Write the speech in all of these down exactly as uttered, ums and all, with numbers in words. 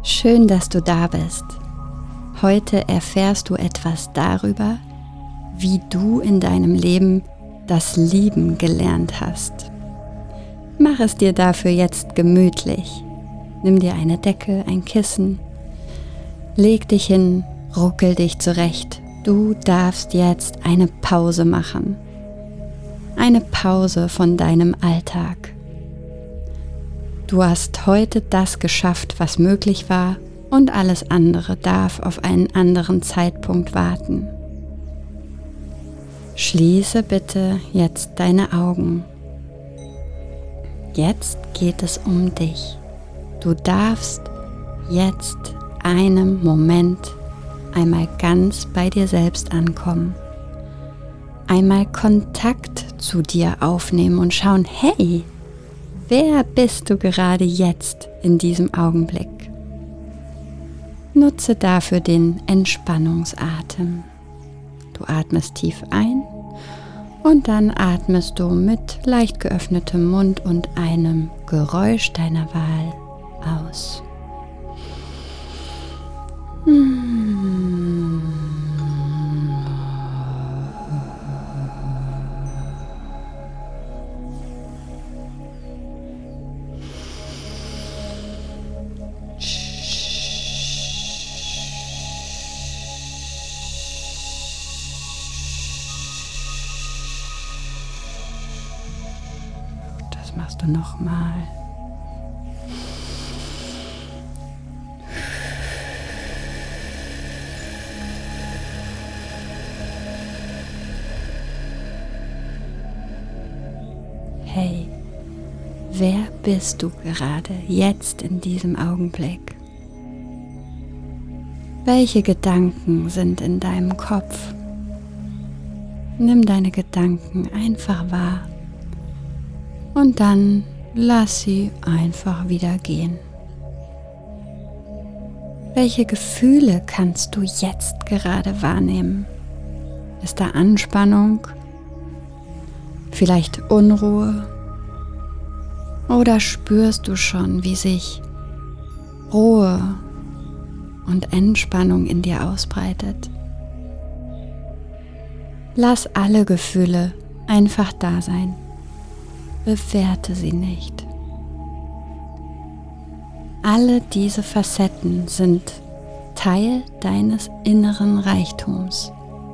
Schön, dass du da bist. Heute erfährst du etwas darüber, wie du in deinem Leben das Lieben gelernt hast. Mach es dir dafür jetzt gemütlich. Nimm dir eine Decke, ein Kissen, leg dich hin, ruckel dich zurecht. Du darfst jetzt eine Pause machen. Eine Pause von deinem Alltag. Du hast heute das geschafft, was möglich war, und alles andere darf auf einen anderen Zeitpunkt warten. Schließe bitte jetzt deine Augen. Jetzt geht es um dich. Du darfst jetzt einen Moment einmal ganz bei dir selbst ankommen. Einmal Kontakt zu dir aufnehmen und schauen, hey, wer bist du gerade jetzt in diesem Augenblick? Nutze dafür den Entspannungsatem. Du atmest tief ein und dann atmest du mit leicht geöffnetem Mund und einem Geräusch deiner Wahl aus. Das machst du nochmal. Hey, wer bist du gerade jetzt in diesem Augenblick? Welche Gedanken sind in deinem Kopf? Nimm deine Gedanken einfach wahr und dann lass sie einfach wieder gehen. Welche Gefühle kannst du jetzt gerade wahrnehmen? Ist da Anspannung? Vielleicht Unruhe? Oder spürst du schon, wie sich Ruhe und Entspannung in dir ausbreitet? Lass alle Gefühle einfach da sein. Bewerte sie nicht. Alle diese Facetten sind Teil deines inneren Reichtums.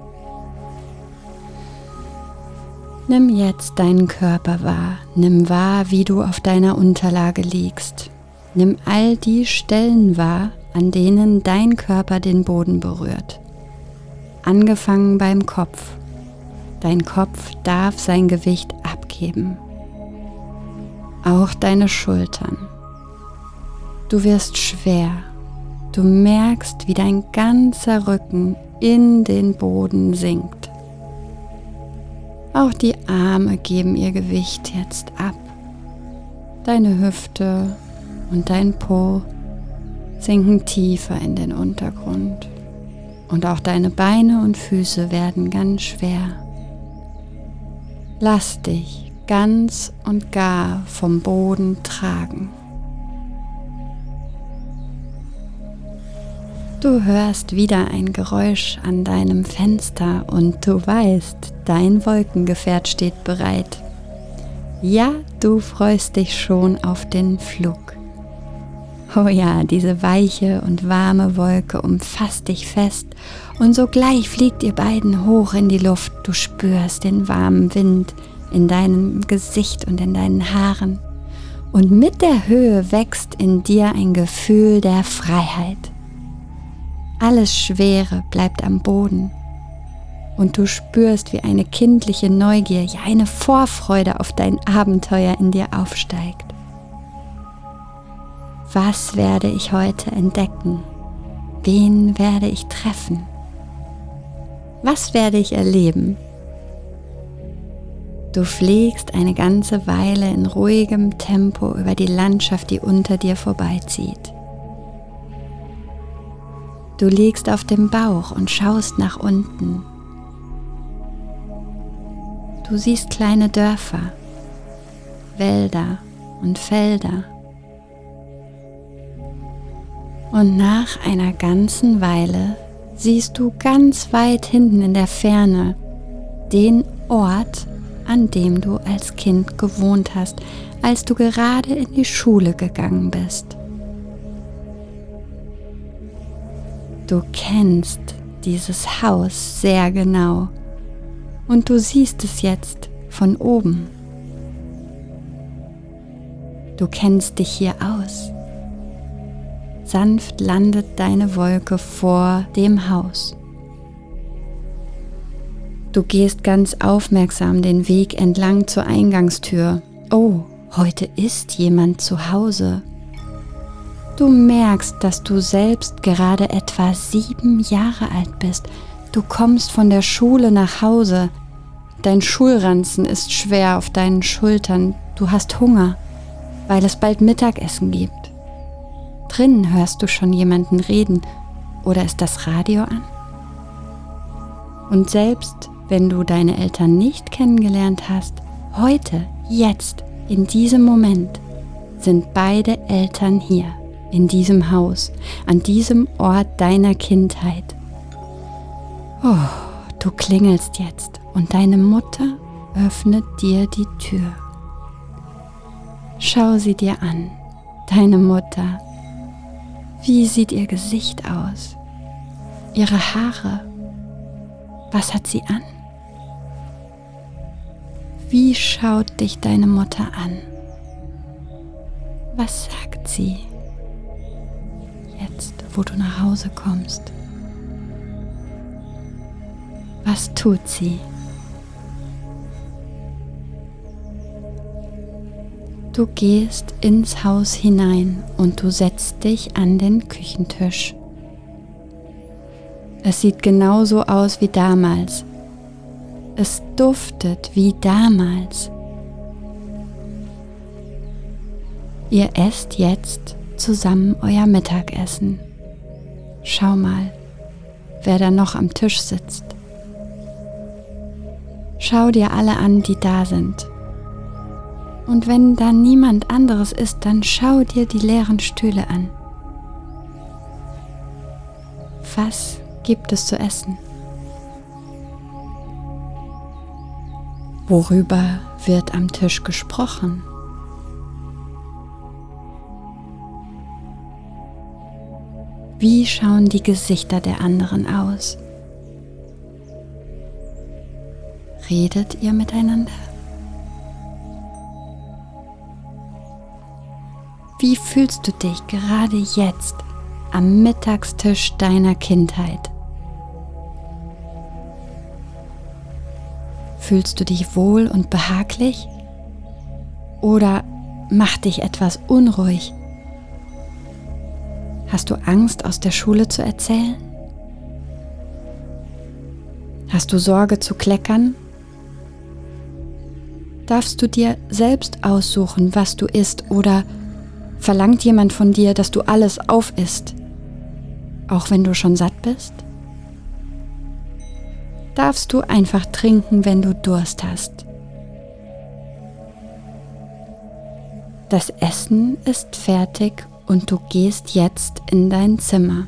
Nimm jetzt deinen Körper wahr. Nimm wahr, wie du auf deiner Unterlage liegst. Nimm all die Stellen wahr, an denen dein Körper den Boden berührt. Angefangen beim Kopf. Dein Kopf darf sein Gewicht abgeben. Auch deine Schultern. Du wirst schwer. Du merkst, wie dein ganzer Rücken in den Boden sinkt. Auch die Arme geben ihr Gewicht jetzt ab. Deine Hüfte und dein Po sinken tiefer in den Untergrund. Und auch deine Beine und Füße werden ganz schwer. Lass dich ganz und gar vom Boden tragen. Du hörst wieder ein Geräusch an deinem Fenster und du weißt, dein Wolkengefährt steht bereit. Ja, du freust dich schon auf den Flug. Oh ja, diese weiche und warme Wolke umfasst dich fest und sogleich fliegt ihr beiden hoch in die Luft. Du spürst den warmen Wind in deinem Gesicht und in deinen Haaren und mit der Höhe wächst in dir ein Gefühl der Freiheit. Alles Schwere bleibt am Boden und du spürst, wie eine kindliche Neugier, ja eine Vorfreude auf dein Abenteuer in dir aufsteigt. Was werde ich heute entdecken? Wen werde ich treffen? Was werde ich erleben? Du fliegst eine ganze Weile in ruhigem Tempo über die Landschaft, die unter dir vorbeizieht. Du liegst auf dem Bauch und schaust nach unten. Du siehst kleine Dörfer, Wälder und Felder. Und nach einer ganzen Weile siehst du ganz weit hinten in der Ferne den Ort, an dem du als Kind gewohnt hast, als du gerade in die Schule gegangen bist. Du kennst dieses Haus sehr genau und du siehst es jetzt von oben. Du kennst dich hier aus. Sanft landet deine Wolke vor dem Haus. Du gehst ganz aufmerksam den Weg entlang zur Eingangstür. Oh, heute ist jemand zu Hause. Du merkst, dass du selbst gerade etwa sieben Jahre alt bist. Du kommst von der Schule nach Hause. Dein Schulranzen ist schwer auf deinen Schultern. Du hast Hunger, weil es bald Mittagessen gibt. Drinnen hörst du schon jemanden reden. Oder ist das Radio an? Und selbst wenn du deine Eltern nicht kennengelernt hast, heute, jetzt, in diesem Moment, sind beide Eltern hier, in diesem Haus, an diesem Ort deiner Kindheit. Oh, du klingelst jetzt und deine Mutter öffnet dir die Tür. Schau sie dir an, deine Mutter. Wie sieht ihr Gesicht aus? Ihre Haare? Was hat sie an? Wie schaut dich deine Mutter an? Was sagt sie? Jetzt, wo du nach Hause kommst. Was tut sie? Du gehst ins Haus hinein und du setzt dich an den Küchentisch. Es sieht genauso aus wie damals. Es duftet wie damals. Ihr esst jetzt zusammen euer Mittagessen. Schau mal, wer da noch am Tisch sitzt. Schau dir alle an, die da sind. Und wenn da niemand anderes ist, dann schau dir die leeren Stühle an. Was gibt es zu essen? Worüber wird am Tisch gesprochen? Wie schauen die Gesichter der anderen aus? Redet ihr miteinander? Wie fühlst du dich gerade jetzt am Mittagstisch deiner Kindheit? Fühlst du dich wohl und behaglich? Oder macht dich etwas unruhig? Hast du Angst, aus der Schule zu erzählen? Hast du Sorge zu kleckern? Darfst du dir selbst aussuchen, was du isst, oder verlangt jemand von dir, dass du alles aufisst, auch wenn du schon satt bist? Darfst du einfach trinken, wenn du Durst hast? Das Essen ist fertig und du gehst jetzt in dein Zimmer.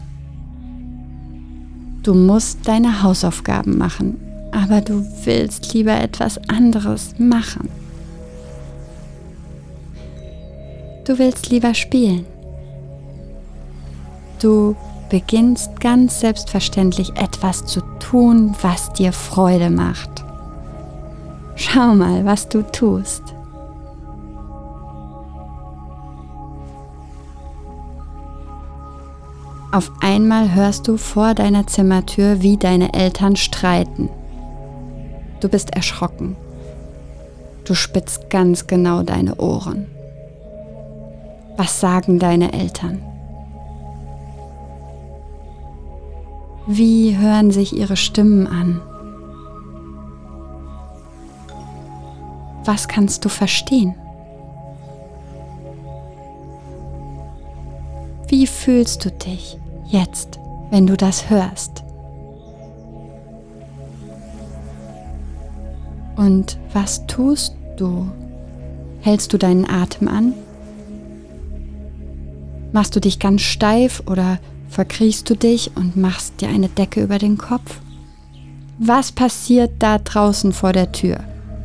Du musst deine Hausaufgaben machen, aber du willst lieber etwas anderes machen. Du willst lieber spielen. Du beginnst ganz selbstverständlich etwas zu tun, was dir Freude macht. Schau mal, was du tust. Auf einmal hörst du vor deiner Zimmertür, wie deine Eltern streiten. Du bist erschrocken. Du spitzt ganz genau deine Ohren. Was sagen deine Eltern? Wie hören sich ihre Stimmen an? Was kannst du verstehen? Wie fühlst du dich jetzt, wenn du das hörst? Und was tust du? Hältst du deinen Atem an? Machst du dich ganz steif oder verkriechst du dich und machst dir eine Decke über den Kopf? Was passiert da draußen vor der Tür?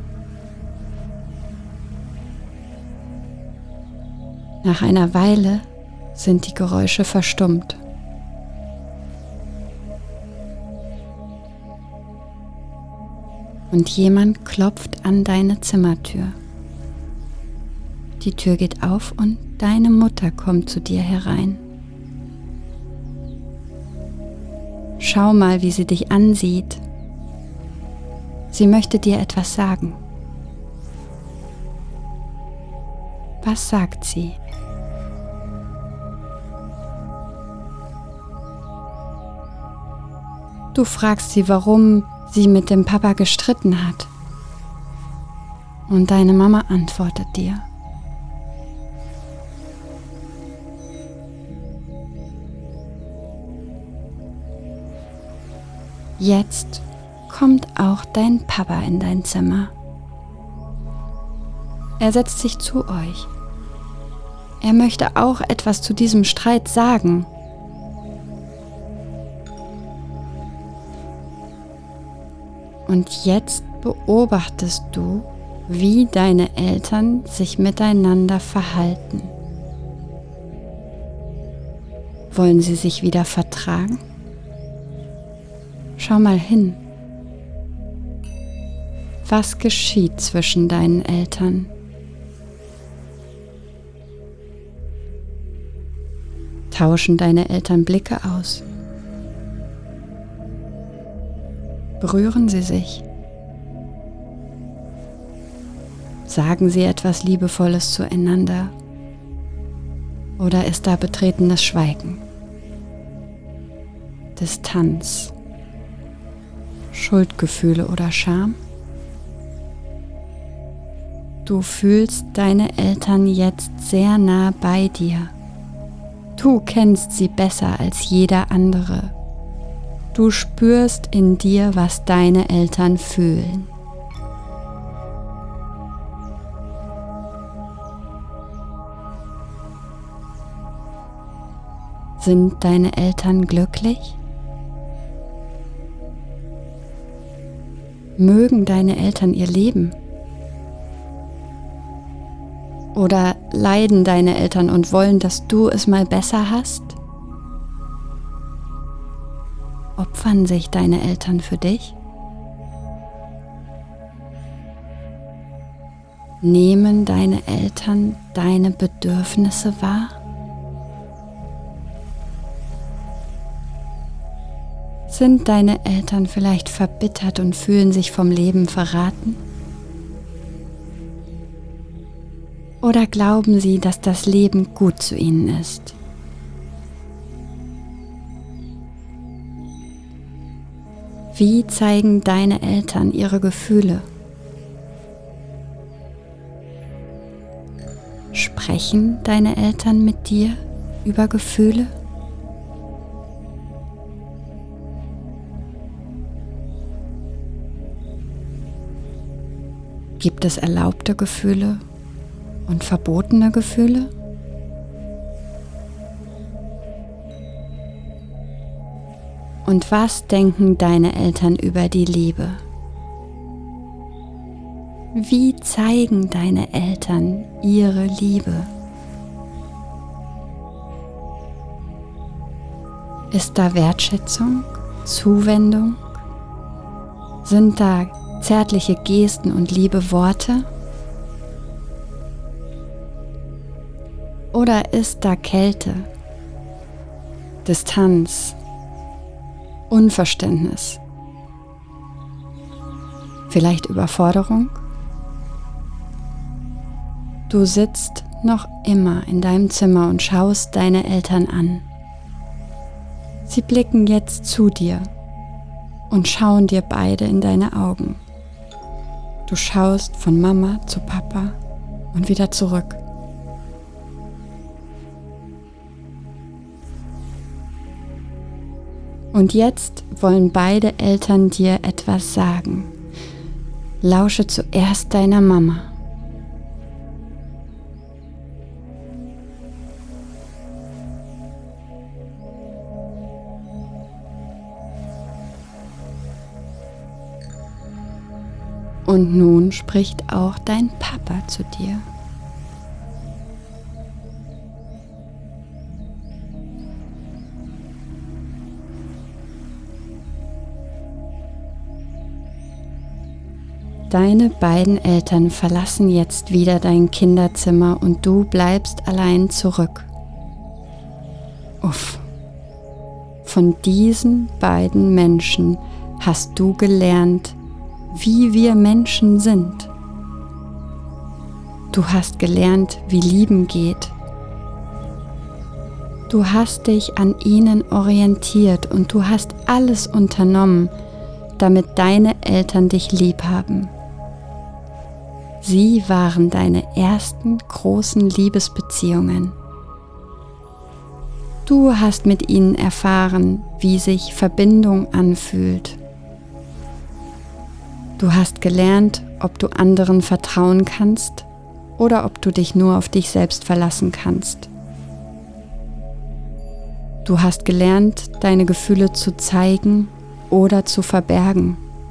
Nach einer Weile sind die Geräusche verstummt. Und jemand klopft an deine Zimmertür. Die Tür geht auf und deine Mutter kommt zu dir herein. Schau mal, wie sie dich ansieht. Sie möchte dir etwas sagen. Was sagt sie? Du fragst sie, warum sie mit dem Papa gestritten hat. Und deine Mama antwortet dir. Jetzt kommt auch dein Papa in dein Zimmer. Er setzt sich zu euch. Er möchte auch etwas zu diesem Streit sagen. Und jetzt beobachtest du, wie deine Eltern sich miteinander verhalten. Wollen sie sich wieder vertragen? Schau mal hin. Was geschieht zwischen deinen Eltern? Tauschen deine Eltern Blicke aus? Berühren sie sich? Sagen sie etwas Liebevolles zueinander? Oder ist da betretenes Schweigen? Distanz? Schuldgefühle oder Scham? Du fühlst deine Eltern jetzt sehr nah bei dir. Du kennst sie besser als jeder andere. Du spürst in dir, was deine Eltern fühlen. Sind deine Eltern glücklich? Mögen deine Eltern ihr Leben? Oder leiden deine Eltern und wollen, dass du es mal besser hast? Opfern sich deine Eltern für dich? Nehmen deine Eltern deine Bedürfnisse wahr? Sind deine Eltern vielleicht verbittert und fühlen sich vom Leben verraten? Oder glauben sie, dass das Leben gut zu ihnen ist? Wie zeigen deine Eltern ihre Gefühle? Sprechen deine Eltern mit dir über Gefühle? Gibt es erlaubte Gefühle und verbotene Gefühle? Und was denken deine Eltern über die Liebe? Wie zeigen deine Eltern ihre Liebe? Ist da Wertschätzung, Zuwendung? Sind da zärtliche Gesten und liebe Worte? Oder ist da Kälte, Distanz, Unverständnis, vielleicht Überforderung? Du sitzt noch immer in deinem Zimmer und schaust deine Eltern an. Sie blicken jetzt zu dir und schauen dir beide in deine Augen. Du schaust von Mama zu Papa und wieder zurück. Und jetzt wollen beide Eltern dir etwas sagen. Lausche zuerst deiner Mama. Und nun spricht auch dein Papa zu dir. Deine beiden Eltern verlassen jetzt wieder dein Kinderzimmer und du bleibst allein zurück. Uff. Von diesen beiden Menschen hast du gelernt, wie wir Menschen sind. Du hast gelernt, wie Lieben geht. Du hast dich an ihnen orientiert und du hast alles unternommen, damit deine Eltern dich lieb haben. Sie waren deine ersten großen Liebesbeziehungen. Du hast mit ihnen erfahren, wie sich Verbindung anfühlt. Du hast gelernt, ob du anderen vertrauen kannst oder ob du dich nur auf dich selbst verlassen kannst. Du hast gelernt, deine Gefühle zu zeigen oder zu verbergen.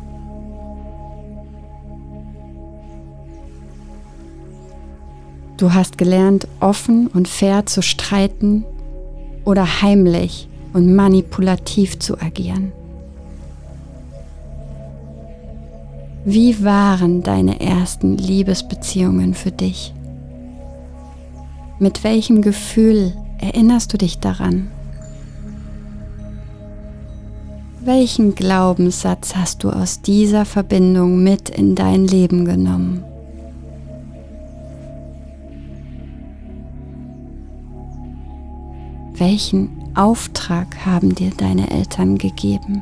Du hast gelernt, offen und fair zu streiten oder heimlich und manipulativ zu agieren. Wie waren deine ersten Liebesbeziehungen für dich? Mit welchem Gefühl erinnerst du dich daran? Welchen Glaubenssatz hast du aus dieser Verbindung mit in dein Leben genommen? Welchen Auftrag haben dir deine Eltern gegeben?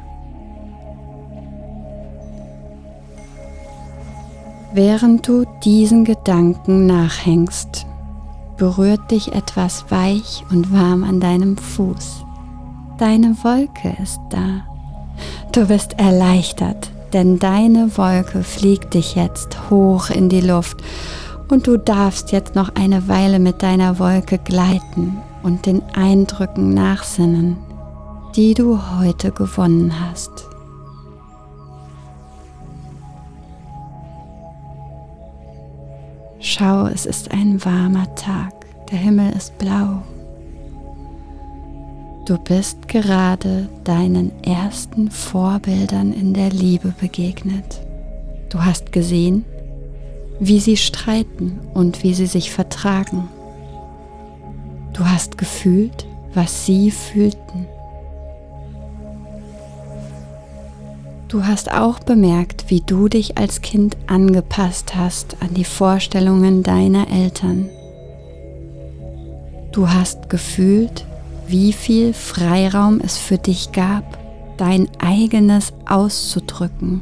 Während du diesen Gedanken nachhängst, berührt dich etwas weich und warm an deinem Fuß. Deine Wolke ist da. Du bist erleichtert, denn deine Wolke fliegt dich jetzt hoch in die Luft und du darfst jetzt noch eine Weile mit deiner Wolke gleiten und den Eindrücken nachsinnen, die du heute gewonnen hast. Schau, es ist ein warmer Tag, der Himmel ist blau. Du bist gerade deinen ersten Vorbildern in der Liebe begegnet. Du hast gesehen, wie sie streiten und wie sie sich vertragen. Du hast gefühlt, was sie fühlten. Du hast auch bemerkt, wie du dich als Kind angepasst hast an die Vorstellungen deiner Eltern. Du hast gefühlt, wie viel Freiraum es für dich gab, dein eigenes auszudrücken.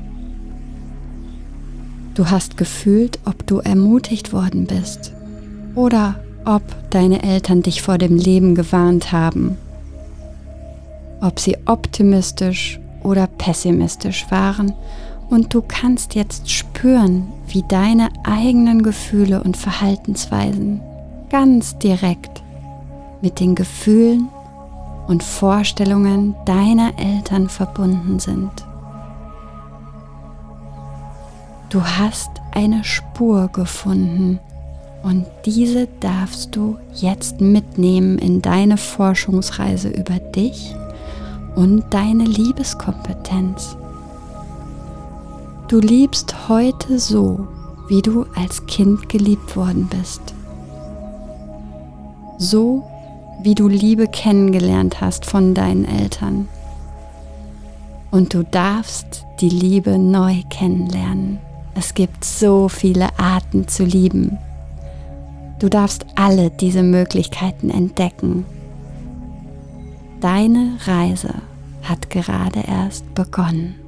Du hast gefühlt, ob du ermutigt worden bist oder ob deine Eltern dich vor dem Leben gewarnt haben, ob sie optimistisch oder pessimistisch waren, und du kannst jetzt spüren, wie deine eigenen Gefühle und Verhaltensweisen ganz direkt mit den Gefühlen und Vorstellungen deiner Eltern verbunden sind. Du hast eine Spur gefunden und diese darfst du jetzt mitnehmen in deine Forschungsreise über dich und deine Liebeskompetenz. Du liebst heute so, wie du als Kind geliebt worden bist. So, wie du Liebe kennengelernt hast von deinen Eltern. Und du darfst die Liebe neu kennenlernen. Es gibt so viele Arten zu lieben. Du darfst alle diese Möglichkeiten entdecken. Deine Reise hat gerade erst begonnen.